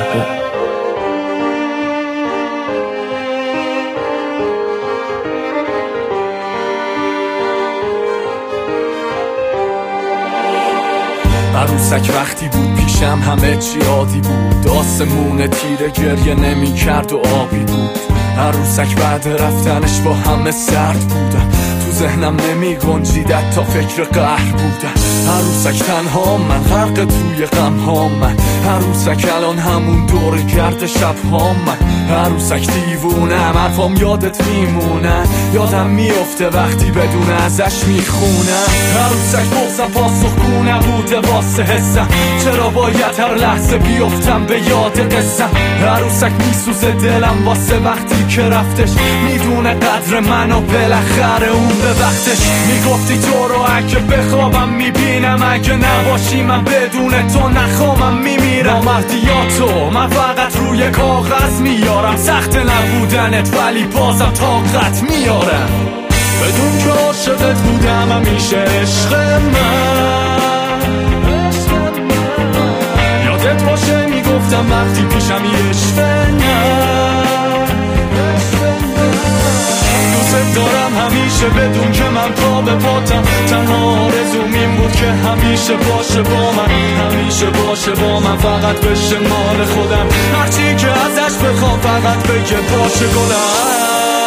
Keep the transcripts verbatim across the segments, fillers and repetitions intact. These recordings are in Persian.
عروسک وقتی بود پیشم همه چی عادی بود، آسمون تیره گریه نمی کرد و آبی بود. عروسک بعد رفتنش با همه سرد بودم، تو ذهنم نمی گنجیدت تا فکر قهر بودم. عروسک تنها من، غرق توی غم ها من. عروسک الان همون دور گرد شب ها من. عروسک دیوونم، حرفام یادت میمونن، یادم میفته وقتی بدون ازش میخونم. عروسک بغزم پاسخگو نبوده واسه حسم، چرا باید هر لحظه بیفتم به یاد قصم. عروسک میسوزه دلم واسه وقتی که رفتش، میدونه قدر من و بالاخره اون به وقتش. میگفتی تو رو اگه بخوابم میبینم، اگه نباشی من بدون تو نخوامم میمیرم. مردیاتو من فقط روی کاغذ میارم، سخت نبودنت ولی بازم طاقت میارم. بدون که عاشقت بودم همیشه عشق من، یادت باشه میگفتم وقتی پیشم عشق من. دوست دارم همیشه بدون که من پا به پاتم، تنها آرزوم این بود که همیشه باشه با من، همیشه باشه با من، فقط بشه مال خودم. هرچی که ازش بخوام فقط بگه باشه گلم.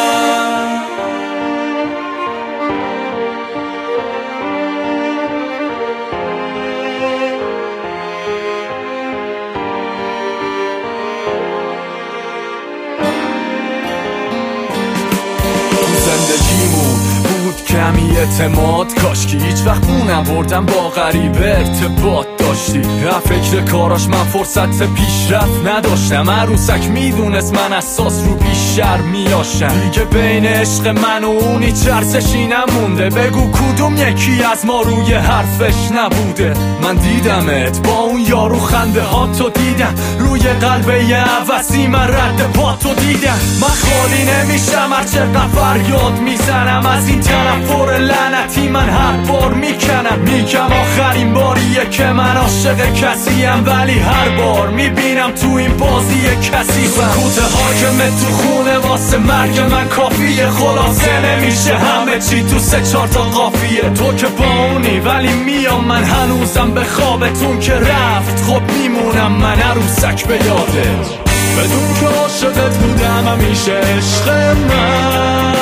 زندگیمون بود کمی اعتماد، کاش که هیچ وقت بونم بردم با غریبه ارتباط داشتی. فکر کاراش من فرصت پیشرفت نداشتم، عروسک میدونست من اساس رو بیشتر میاشم. دیگه بین عشق من و اونی چرسشی نمونده، بگو کدوم یکی از ما روی حرفش نبوده. من دیدمت با اون یارو، خنده ها تو دیدم، روی قلبه یه عوضی من رد پا تو دیدم. من خالی نمیشم هر چقدر فریاد میزنم، از این تنفر لعنتی من هر بار میکنم. میگم آخرین باریه که من عاشق کسیم، ولی هر بار میبینم تو این بازی کسی. سکوت حاکمه تو خونه واسه مرگ من کافیه، خلاصه نمیشه همه چی تو سه چهار تا قافیه. تو که با اونی ولی میام من هنوزم به خوابتون که رفت، خب میمونم من عروسک به یادت. بدون که عاشقت بودم همیشه عشق من،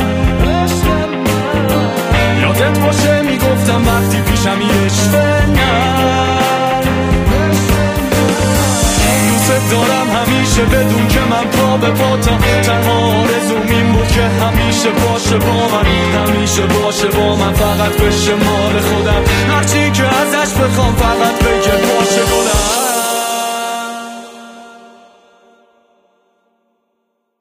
یادت باشه میگفتم وقتی پیشم عشق من. دوست دارم همیشه بدون که من پا به پاتم، تنها آرزوم این بود که همیشه باشه با من، همیشه باشه با من، فقط بشه مال خودم.